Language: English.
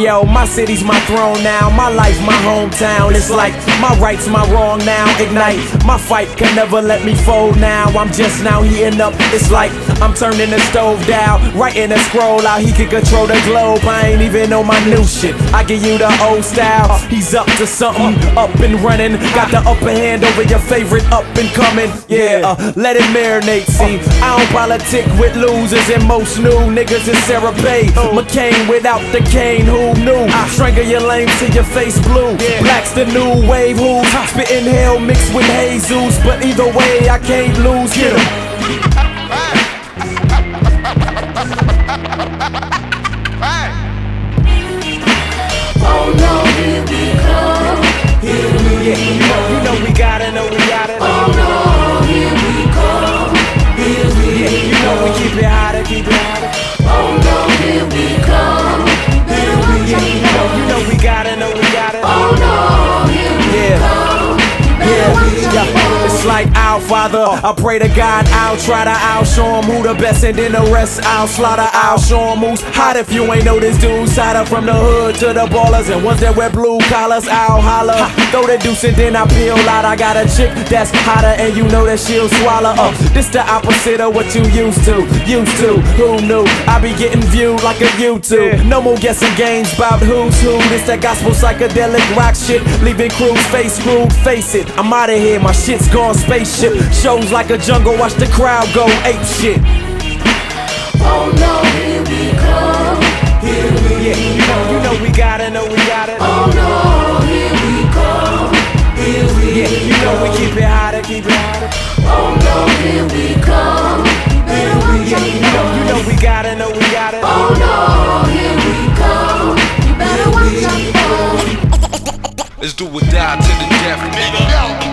yo, my city's my throne now, my life, my hometown. It's like my right's my wrong now. Ignite, my fight can never let me fold now. I'm just now heating up. It's like I'm turning the stove down, writing a scroll out. He can control the globe. I ain't even know my new shit. I give you the old style. He's up to something, up and running. Got the upper hand over your favorite up and coming. Yeah, let it marinate. See, I don't politic with losers, and most new niggas is Sarah Bay. McCain without the cane, who knew? Strangle your lame till your face blue. Black's the new wave, who's spitting hell mixed with Jesus. But either way, I can't lose. Get him. Oh no, here we come. Here we come. You know we got it, know we got it. Oh no, here we come. Here we come. You know we keep it hotter, keep it hotter. Oh no, here we come. Here we come. You know we got it, know we got it. Oh no, here we come. It's like our Father, I pray to God, I'll try to show him who the best, and then the rest I'll slaughter. I'll show him who's hot. If you ain't know this dude, side up from the hood to the ballers, and ones that wear blue collars, I'll holler. Throw the deuce and then I peel out. I got a chick that's hotter, and you know that she'll swallow up. This the opposite of what you used to. Who knew? I be getting viewed like a YouTube. No more guessing games about who's who. This that gospel psychedelic rock shit, leaving crews face screwed. Face it, I'm out of here, my shit's gone spaceship. Shows like a jungle, watch the crowd go ape shit. Oh no, here we come. Here we come. You know we got it, know we got it. Oh no, here we come. Here we come. You know we keep it hotter, keep it hotter. Oh no, here we come. Here we come. You know we got it, know we got it. Oh no, here we come. You better watch out for. Let's do or die to the death, nigga.